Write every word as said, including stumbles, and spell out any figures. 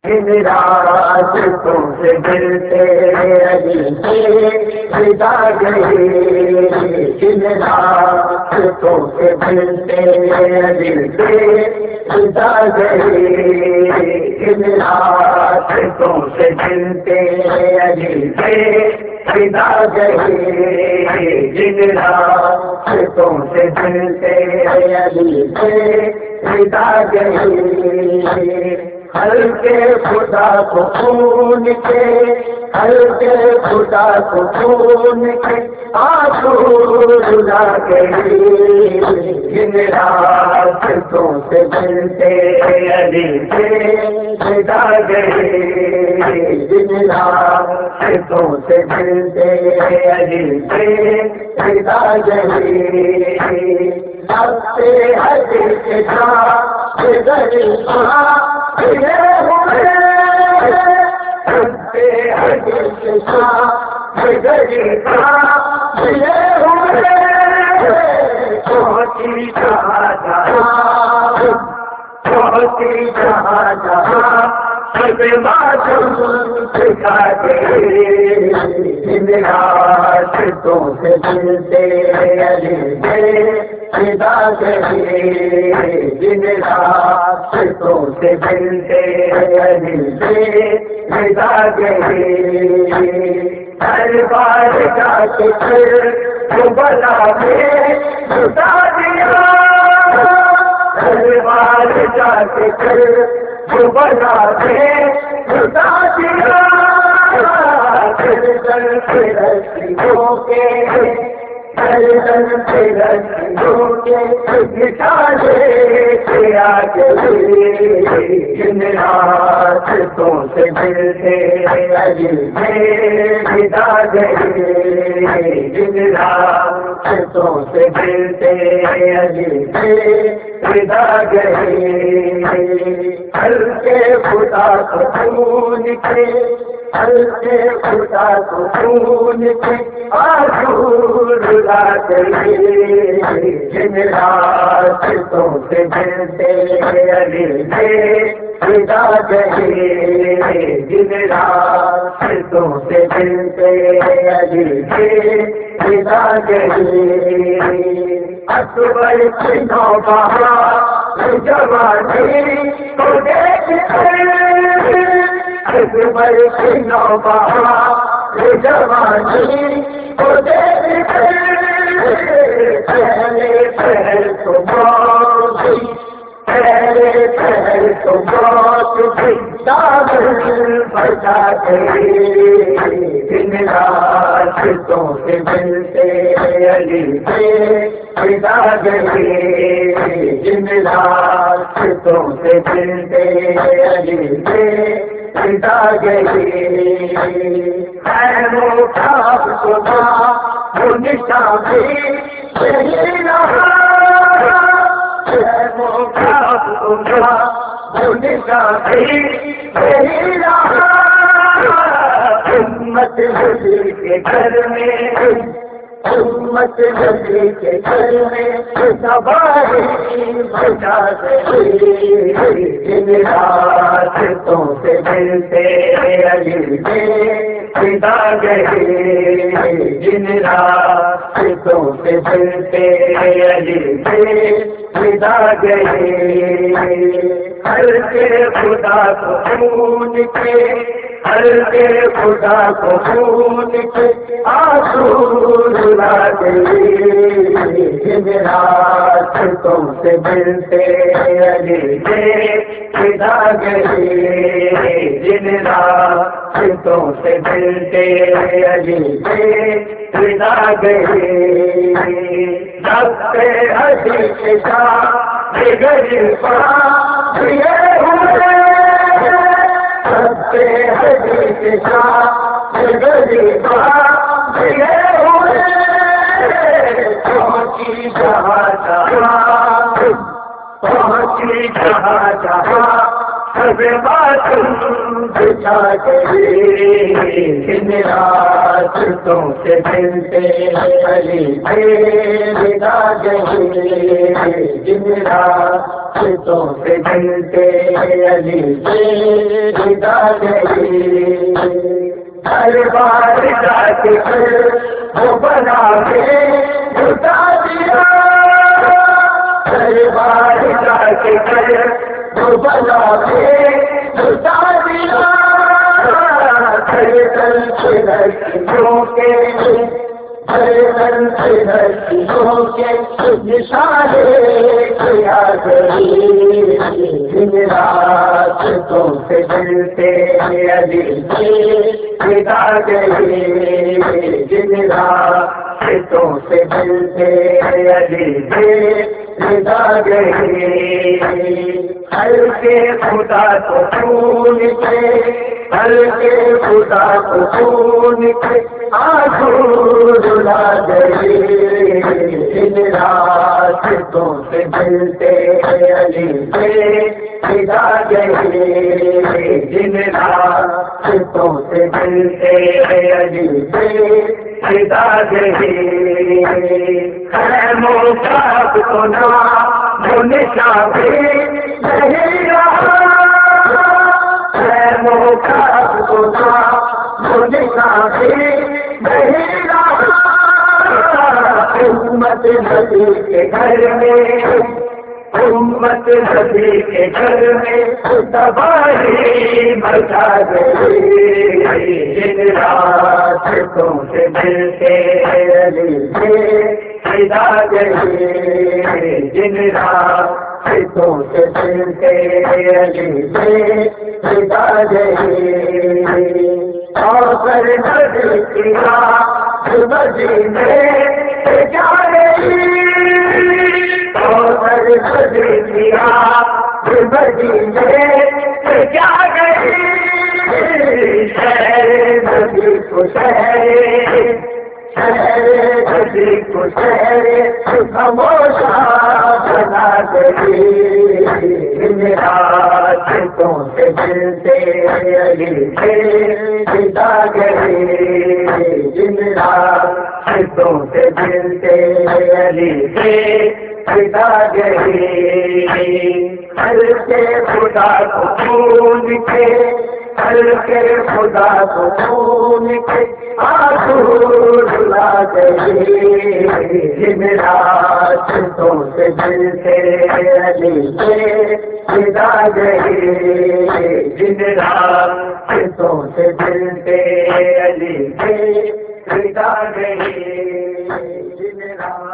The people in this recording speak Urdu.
جن راستوں سے ملتے علی سے خدا گئی، جن راستوں سے ملتے علی سے خدا گئی، جن راستوں سے ملتے علی سے خدا گئی، جن راستوں سے ملتے علی سے خدا گئی، ہلکے خدا کو خون کے، ہلکے خدا کو خون کے آنسو رلا گئی، جن راستوں سے ملتے علی سے خدا گئی، جن راستوں سے ملتے علی سے خدا گئی، راستے حج کے ساتھ غریباں پہنچی جہاں جہاں، پہنچی جہاں جہاں سب معصوم سکھا گئی، جن راستوں سے ملتے علی سے خدا گئی، جن راستوں سے ملتے علی سے خدا گئی، ہر بار جا کے پھر وہ بلا میں چھٹا دیا، ہر بار جا کے پھر وہ بلا میں چھٹا دیا، پھر دل پھر رسیوں کے ہر دل پھر رسیوں کے مٹا دے کے آ گئی، جن راستوں سے ملتے علی سے خدا گئی، جن راستوں سے ملتے علی سے خدا گئی، ہلکے خدا کو خون کے، ہلکے خدا کو خون کے آنسو رلا گئی، جن راستوں سے ملتے علی سے خدا گئی، جن راستوں سے ملتے علی سے خدا گئی، اکبر کی نوبہار جوانی کو دیکھ کر، اکبر کی نوبہار جوانی کو دیکھ کر پہلے پہل تو موت، پہلے پہل تو موت بھی دامن بچا گئی، جن راستوں سے ملتے علی سے خدا گئی، جن راستوں سے ملتے علی سے خدا گئی، ہے وہ خواب خدا وہ نشان بھی صحیح رہا، ہے وہ خواب خدا وہ نشان بھی صحیح رہا، امت نبی کے گھر میں، امت نبی کے گھر میں تباہی مچا گئی، جن راستوں سے ملتے علی سے خدا گئی، جن راستوں سے ملتے علی سے خدا گئی، ہلکے خدا کو خون کے، ہلکے خدا کو خون کے آنسو رلا گئی، جن راستوں سے ملتے علی سے خدا گئی، جن راستوں سے ملتے علی سے خدا گئی، راستے علی کے ساتھ غریباں یہ ہوئے، راستے علی کے ساتھ غریباں یہ ہوئے، پہنچی جہاں جہاں، پہنچی جہاں جہاں سب باتوں بچھا گئی دن رات تم سے ملتے علی بھیدا گئی دن رات تم سے ملتے علی بھیدا گئی ہر بار جا کے وہ بنا کے جھٹا دیا ہر بار جا کے وہ بنا کے جھٹا دیا ہر دل سے لڑکیوں کے ہر دل سے لڑکیوں کے نشانے کیا گئی دن رات تم سے ملتے علی بھیدا گئی دن رات تم سے ملتے علی بھیدا گئی ہر کے خدا کو خون کے ہر کے خدا کو خون کے آنسو رلا گئی دن رات تم سے ملتے علی بھیدا گئی دن رات تم سے ملتے علی بھیدا گئی ہے موقع کو نہ جو نشان نہیں رہا ہے موقع کو نہ جو نشان نہیں رہا امت نبی کے گھر میں امت نبی کے گھر میں تباہی مچا گئی دن رات تم سے ملتے علی بھیدا گئی دن رات تم سے ملتے علی بھیدا گئی اور سر نبی کی راہ مدینے جا رہی اور سر نبی کی راہ مدینے جا گئی شہر نبی کو شہر شہر نبی کو شہر خاموشا بنا گئی دن رات تم سے ملتے علی بھیدا گئی دن رات تم سے ملتے علی بھیدا گئی ہر کے خدا کو خون کے ہر کے خدا کو خون کے آنسو رلا گئی دن رات تم سے ملتے علی بھیدا گئی دن رات تم سے ملتے علی بھیدا گئی دن رات